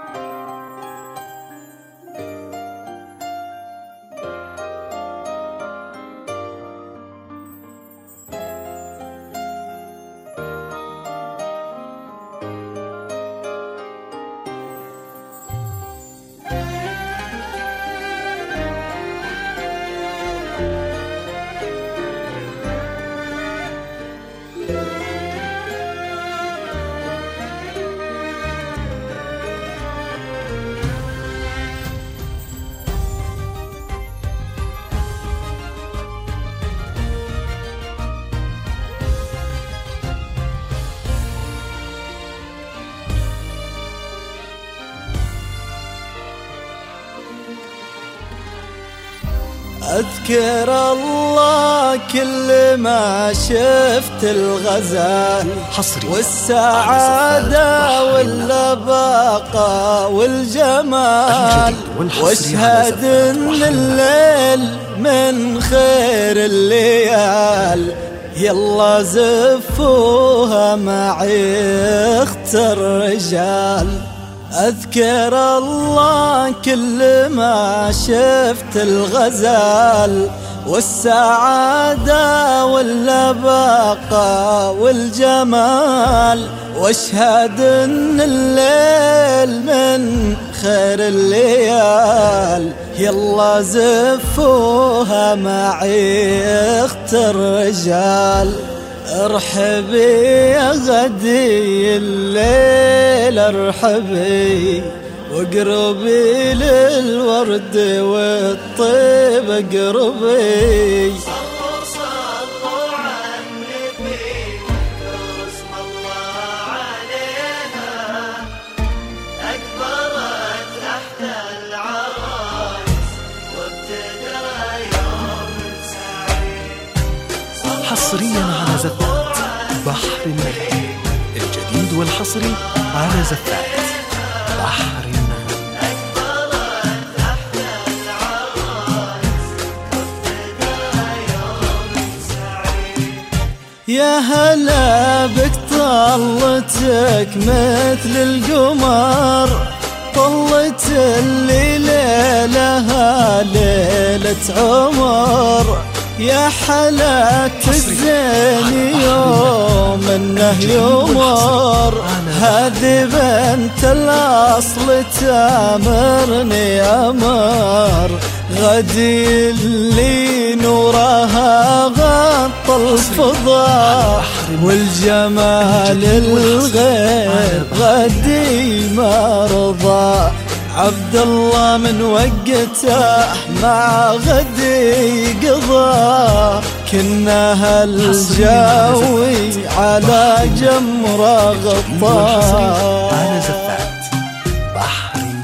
أذكر الله كل ما شفت الغزال والسعادة واللباقة والجمال، واشهد ان الليل من خير الليال، يلا زفوها معي اختر رجال. أذكر الله كل ما شفت الغزال والسعادة واللباقة والجمال، واشهد ان الليل من خير الليال، يلا زفوها معي اختر رجال. ارحبي يا غدي الليل ارحبي، واقربي للورد والطيب اقربي. صلوا صلوا على النبي واذكروا اسم الله عليها، أكبرت تحت العرايس وابتدى يوم سعيد. حصريا على زفات بحر النغم، الجديد والحصري على زفات بحر النغم. يا هلا بك طلتك مثل القمر، طلت اللي ليلها ليلة عمر، يا حلاك الزين يوم انه يمر، هذه بنت الاصل تامرني امر، غدي اللي نورها غطى الفضاء والجمال الغير غدي ما رضى، عبد الله من وقته مع غدي قضى، كنا هالجاوي على جمره غطاه. على زفات بحر النغم.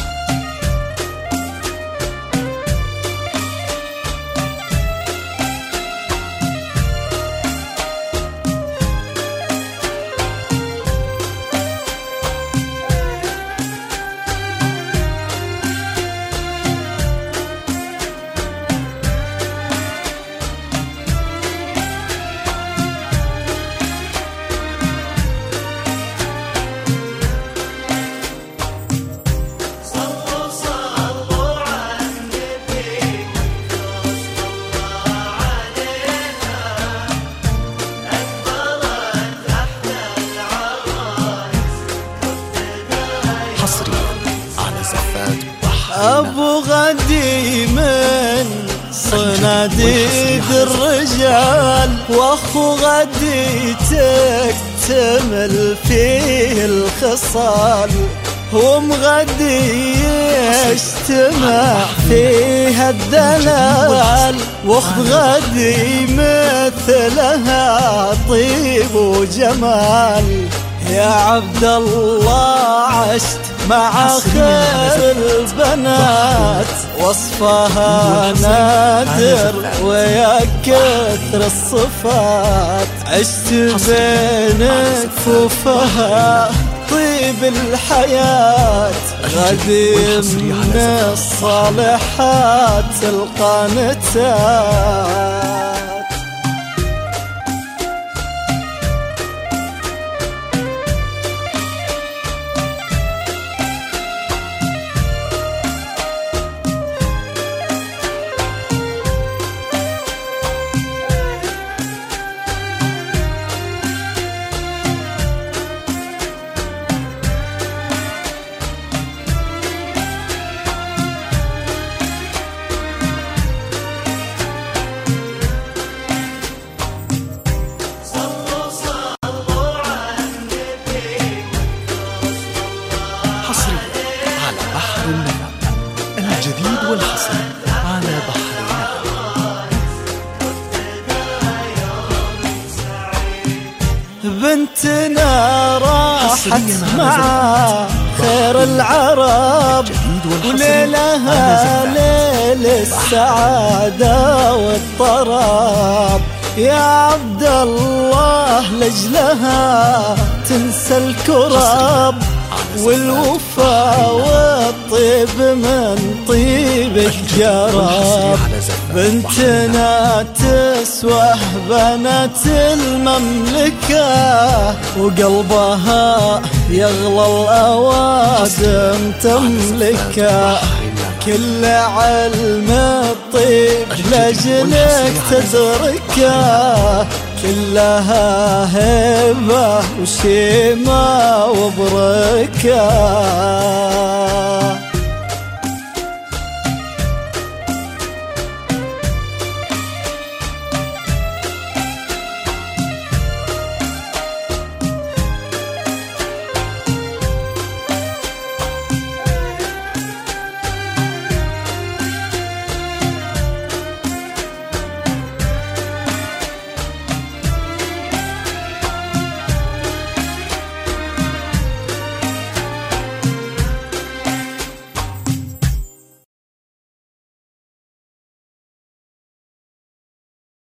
أبو غدي من صناديد الرجال، وأخو غدي تكتمل فيه الخصال، ومغدي يجتمع فيها الدلال، واخذ غدي مثلها طيب وجمال. يا عبد الله عشت مع خير البنات، وصفها نادر ويا كثر الصفات، عشت بين كفوفها طيب الحياة، غدي من الصالحات القانتات. بنتنا راحت مع خير العرب، وليلها ليل السعادة والطرب. يا عبد الله لجلها تنسى الكرب، والوفا والطيب من طيبك جرب. بنتنا تسوى بنات المملكة، وقلبها يغلى الأوادم تملكه. كل علم الطيب لجلك تدركه، كلها هبة وشيمة وبركة.